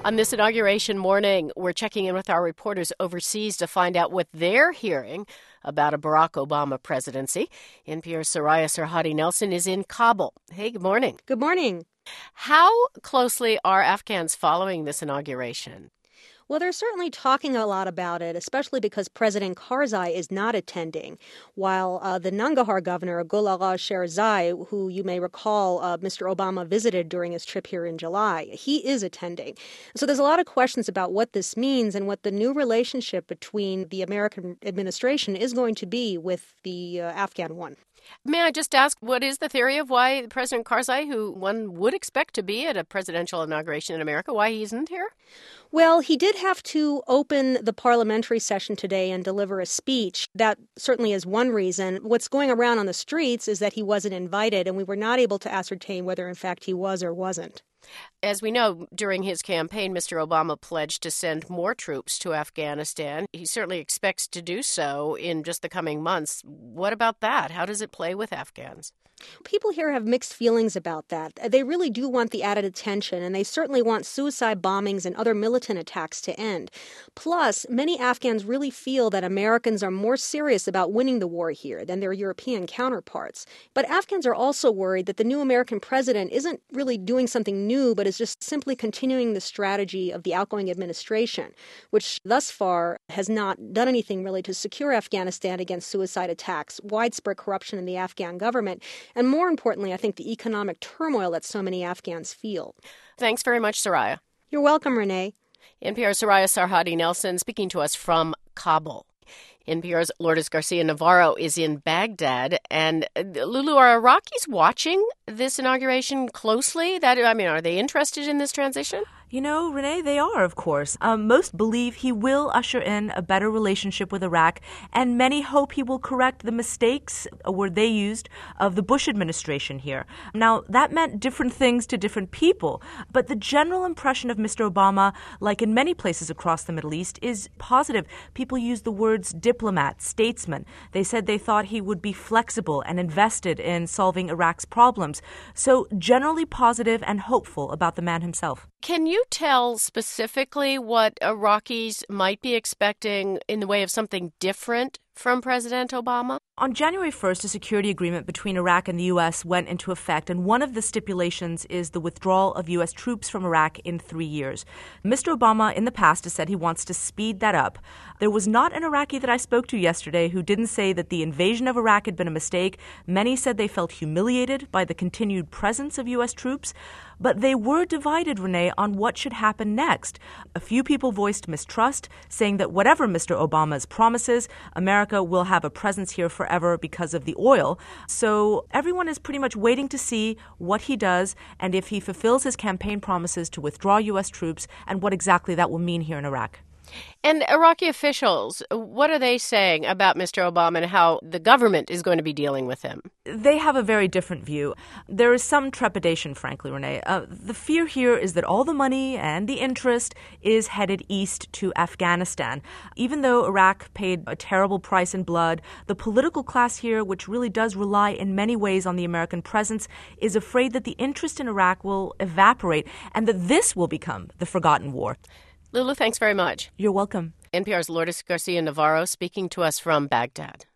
On this inauguration morning, we're checking in with our reporters overseas to find out what they're hearing about a Barack Obama presidency. NPR's Soraya Sarhadi Nelson is in Kabul. Hey, good morning. Good morning. How closely are Afghans following this inauguration? Well, they're certainly talking a lot about it, especially because President Karzai is not attending, while the Nangarhar governor, Gul Agha Sherzai, who you may recall Mr. Obama visited during his trip here in July, he is attending. So there's a lot of questions about what this means and what the new relationship between the American administration is going to be with the Afghan one. May I just ask, what is the theory of why President Karzai, who one would expect to be at a presidential inauguration in America, why he isn't here? Well, he did have to open the parliamentary session today and deliver a speech. That certainly is one reason. What's going around on the streets is that he wasn't invited, and we were not able to ascertain whether, in fact, he was or wasn't. As we know, during his campaign, Mr. Obama pledged to send more troops to Afghanistan. He certainly expects to do so in just the coming months. What about that? How does it play with Afghans? People here have mixed feelings about that. They really do want the added attention, and they certainly want suicide bombings and other militant attacks to end. Plus, many Afghans really feel that Americans are more serious about winning the war here than their European counterparts. But Afghans are also worried that the new American president isn't really doing something new, but is just simply continuing the strategy of the outgoing administration, which thus far has not done anything really to secure Afghanistan against suicide attacks, widespread corruption in the Afghan government, and more importantly, I think the economic turmoil that so many Afghans feel. Thanks very much, Soraya. You're welcome, Renee. NPR's Soraya Sarhadi Nelson speaking to us from Kabul. NPR's Lourdes Garcia Navarro is in Baghdad. And Lulu, are Iraqis watching this inauguration closely? Are they interested in this transition? You know, Renee, they are, of course. Most believe he will usher in a better relationship with Iraq, and many hope he will correct the mistakes, a word they used, of the Bush administration here. Now, that meant different things to different people, but the general impression of Mr. Obama, like in many places across the Middle East, is positive. People use the words diplomat, statesman. They said they thought he would be flexible and invested in solving Iraq's problems. So generally positive and hopeful about the man himself. Can you tell specifically what Iraqis might be expecting in the way of something different from President Obama? On January 1st, a security agreement between Iraq and the U.S. went into effect, and one of the stipulations is the withdrawal of U.S. troops from Iraq in 3 years. Mr. Obama in the past has said he wants to speed that up. There was not an Iraqi that I spoke to yesterday who didn't say that the invasion of Iraq had been a mistake. Many said they felt humiliated by the continued presence of U.S. troops. But they were divided, Renee, on what should happen next. A few people voiced mistrust, saying that whatever Mr. Obama's promises, America will have a presence here forever because of the oil. So everyone is pretty much waiting to see what he does and if he fulfills his campaign promises to withdraw U.S. troops and what exactly that will mean here in Iraq. And Iraqi officials, what are they saying about Mr. Obama and how the government is going to be dealing with him? They have a very different view. There is some trepidation, frankly, Renee. The fear here is that all the money and the interest is headed east to Afghanistan. Even though Iraq paid a terrible price in blood, the political class here, which really does rely in many ways on the American presence, is afraid that the interest in Iraq will evaporate and that this will become the forgotten war. Lulu, thanks very much. You're welcome. NPR's Lourdes Garcia Navarro speaking to us from Baghdad.